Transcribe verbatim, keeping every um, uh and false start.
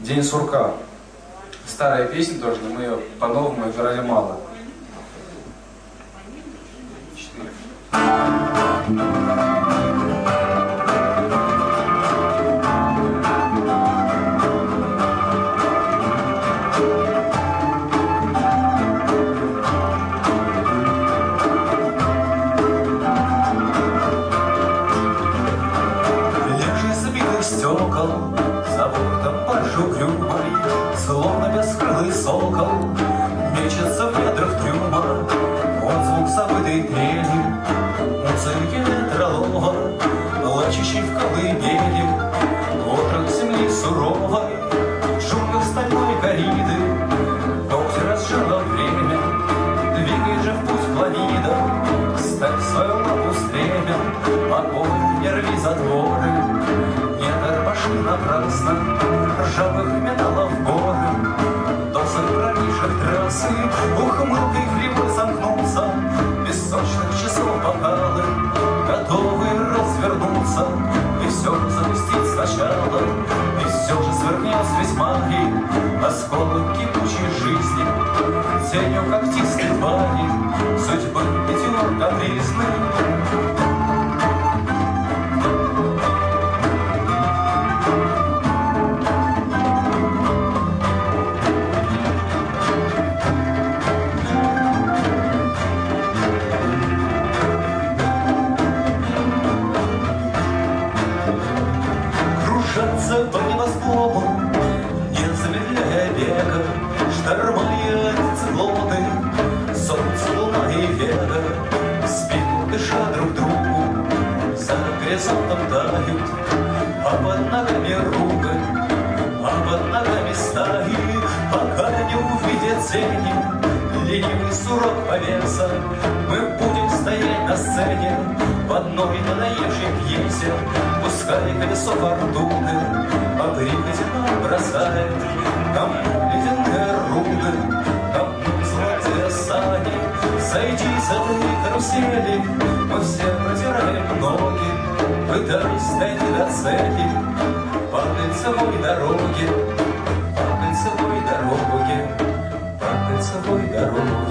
День сурка. Старая песня тоже, но мы ее по-новому играли мало. Четыре. Стекол, за бортом поджугрюмой, словно бескрылый сокол, мечется в недрах трюма. Он звук забытой трели, музыки ветролова, плачущий в колыбели, отрок земли суровой, в джунглях стальной кориды, когти разжало время, двигай же в путь планида, ставь свою лапу стремя, огонь не рви затворы. Напрасно ржавых металлов горы, досок пронизших трассы, ухмылкой кривой замкнутся, песочных часов бокалы, готовые развернуться, и все же запустить сначала, и все же свернет связь магии, осколок кипучей жизни, тенью когтистой твари, судьбы пятерок капризных. По небосклону, не замедляя бега, шторма и циклоны, солнце, луна и вега, в спину дыша друг другу, за горизонтом тают, а под ногами ругань, а под ногами стаи, пока не увидят тени, ленивый сурок повеса, мы будем стоять на сцене в одной надоевшей пьесе, пускай колесо фортуны по прихоти нам бросает, кому ледяные руны, кому золотые сани. Сойди с этой карусели, мы все протираем ноги, пытаясь дойти до цели по кольцевой дороге, по кольцевой дороге, по кольцевой дороге.